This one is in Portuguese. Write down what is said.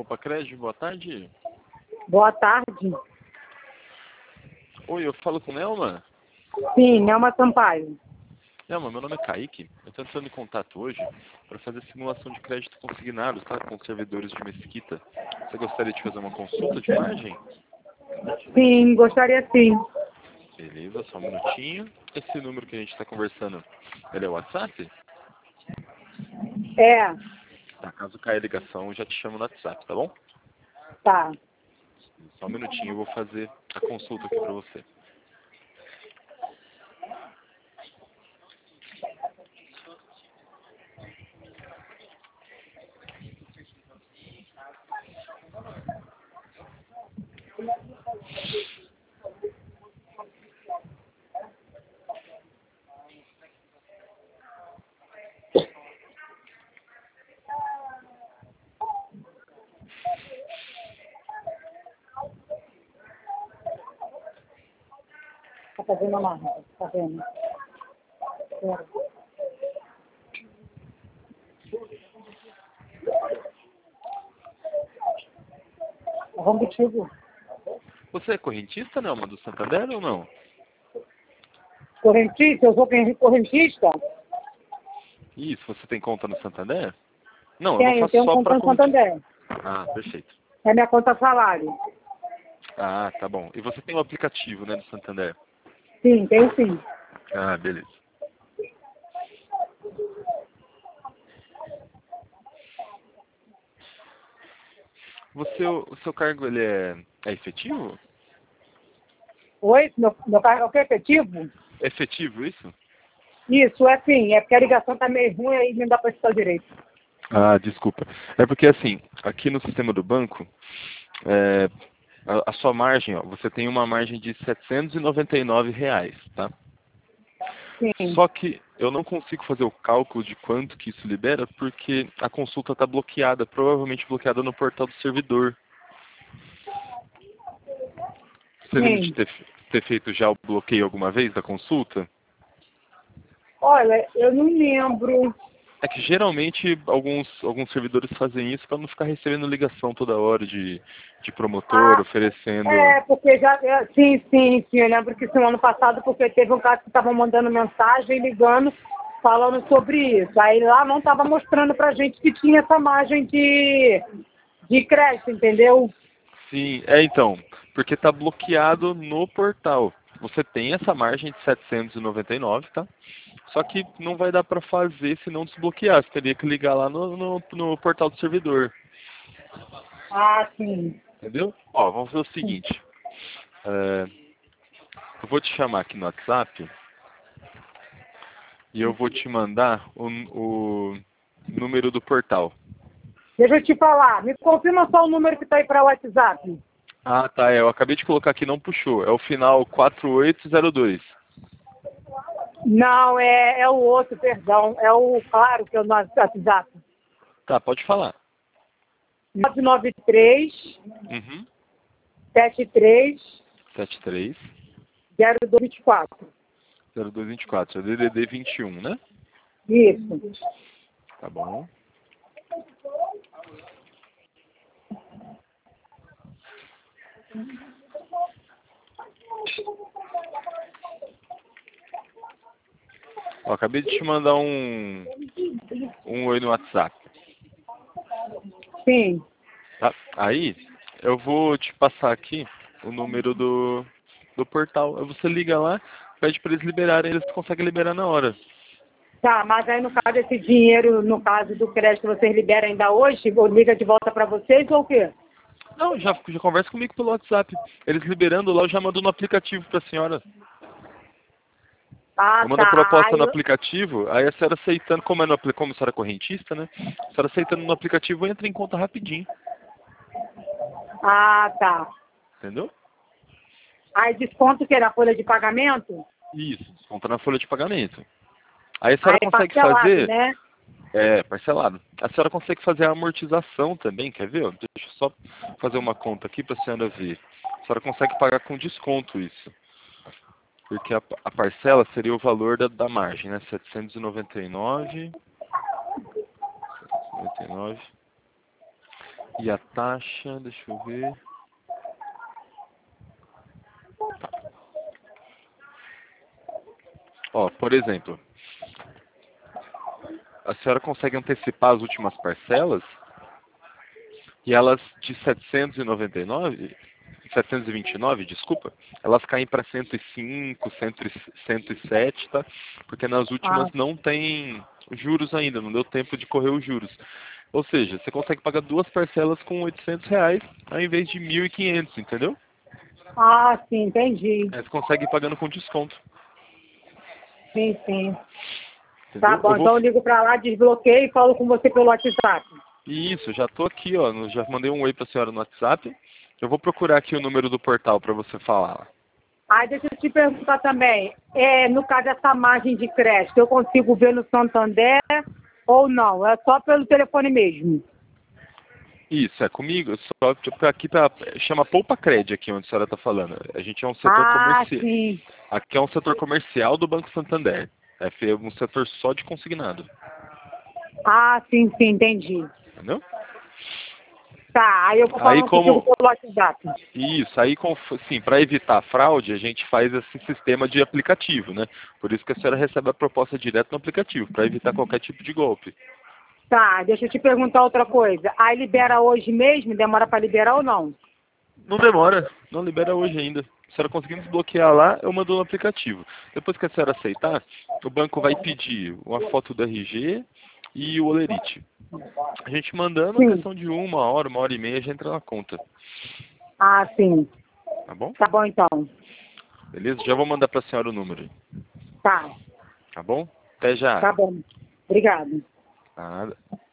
Copa Crédito, boa tarde. Boa tarde. Oi, eu falo com Nelma? Sim, Nelma Sampaio. Nelma, meu nome é Kaique. Eu estou entrando em contato hoje para fazer simulação de crédito consignado, tá? Com os servidores de Mesquita. Você gostaria de fazer uma consulta de margem? Sim, gostaria sim. Beleza, só um minutinho. Esse número que a gente está conversando, ele é o WhatsApp? É, Tá, caso caia a ligação, eu já te chamo no WhatsApp, tá bom? tá. Só um minutinho, eu vou fazer a consulta aqui para você. Tá fazendo a marca, tá vendo? É. Vamos contigo. Você é correntista, Nelma, do Santander ou não? Correntista? Eu sou correntista? Isso, você tem conta no Santander? Não, eu não Eu faço tenho só conta para no correntista. Santander. Ah, perfeito. É minha conta salário. Ah, tá bom. E você tem o aplicativo, né, do Santander? Sim, tenho sim. Ah, beleza. O seu cargo, ele é efetivo? Oi, meu carro é o que? Efetivo? É efetivo, isso? Isso, é sim. É porque a ligação tá meio ruim aí não dá pra escutar direito. Ah, desculpa. É porque, assim, aqui no sistema do banco, é, a sua margem, ó, você tem uma margem de R$ 799, tá? Sim. Só que eu não consigo fazer o cálculo de quanto que isso libera porque a consulta está bloqueada, provavelmente bloqueada no portal do servidor. Você lembra de Sim. ter feito já o bloqueio alguma vez da consulta? Olha, eu não lembro. É que geralmente alguns servidores fazem isso para não ficar recebendo ligação toda hora de promotor Ah, oferecendo. porque já. Sim, sim, sim. Eu lembro que sim, ano passado, porque teve um caso que estavam mandando mensagem, ligando, falando sobre isso. Aí lá não estava mostrando pra gente que tinha essa margem de crédito, entendeu? Sim, então, porque está bloqueado no portal. Você tem essa margem de 799, tá? Só que não vai dar para fazer se não desbloquear. Você teria que ligar lá no portal do servidor. Ah, sim. Entendeu? Ó, vamos fazer o seguinte. é, eu vou te chamar aqui no WhatsApp e eu vou te mandar o número do portal. Deixa eu te falar. Me confirma só o número que está aí para o WhatsApp. Ah, tá. Eu acabei de colocar aqui, não puxou. É o final 4802. Não, é o outro, perdão. É o claro que é o nosso WhatsApp. Tá, pode falar. 993 Uhum. 73 73 0224. 0224. É DDD 21, né? Isso. Tá bom. Ó, acabei de te mandar um oi no WhatsApp. Sim. Tá? Aí, eu vou te passar aqui o número do portal. Aí você liga lá, pede para eles liberarem, eles conseguem liberar na hora. Tá, mas aí no caso esse dinheiro, no caso do crédito, vocês liberam ainda hoje? Ou liga de volta para vocês ou o quê? Não, já conversa comigo pelo WhatsApp. Eles liberando lá, eu já mando no aplicativo para a senhora. Ah, Eu mando a tá. proposta no aplicativo, aí a senhora aceitando, como a senhora é correntista, né? A senhora aceitando no aplicativo entra em conta rapidinho. Ah, tá. Entendeu? Aí desconto o quê? Na folha de pagamento? Isso, desconta na folha de pagamento. Aí a senhora Aí consegue parcelado, fazer, né? parcelado. A senhora consegue fazer a amortização também, quer ver? Ó? Deixa eu só fazer uma conta aqui para a senhora ver. A senhora consegue pagar com desconto isso. Porque a parcela seria o valor da margem, né? 799. E a taxa, deixa eu ver. Tá. Ó, por exemplo, a senhora consegue antecipar as últimas parcelas e elas de 729, desculpa, elas caem para 105, 107, tá? Porque nas Ah, últimas não tem juros ainda, não deu tempo de correr os juros. Ou seja, você consegue pagar duas parcelas com R$ 800 ao invés de 1.500, entendeu? sim, entendi. Aí você consegue ir pagando com desconto, Sim, sim. Tá entendeu? bom, Eu vou... então eu ligo pra lá, desbloqueio e falo com você pelo WhatsApp. Isso, já tô aqui, ó, já mandei um oi pra senhora no WhatsApp. Eu vou procurar aqui o número do portal para você falar. Aí deixa eu te perguntar também, no caso dessa margem de crédito, eu consigo ver no Santander ou não? É só pelo telefone mesmo? Isso, é comigo, só aqui tá, chama Poupa Cred aqui onde a senhora está falando. A gente é um setor Ah, comercial. sim. Aqui é um setor comercial do Banco Santander. É um setor só de consignado. Ah, sim, sim, entendi. Entendeu? Tá, aí eu vou Aí falando contigo como. pelo WhatsApp. Isso, aí sim, para evitar fraude, a gente faz esse sistema de aplicativo, né? Por isso que a senhora recebe a proposta direto no aplicativo, para evitar qualquer tipo de golpe. Tá, deixa eu te perguntar outra coisa. Aí libera hoje mesmo? Demora para liberar ou não? Não demora, não libera hoje ainda. Se a senhora conseguir desbloquear lá, eu mando no aplicativo. Depois que a senhora aceitar, o banco vai pedir uma foto do RG e o olerite. A gente mandando, Sim. questão de uma hora e meia, já entra na conta. Ah, sim. Tá bom? Tá bom então. Beleza? Já vou mandar pra senhora o número. Tá, Tá bom? Até já. tá bom. Obrigado. Nada.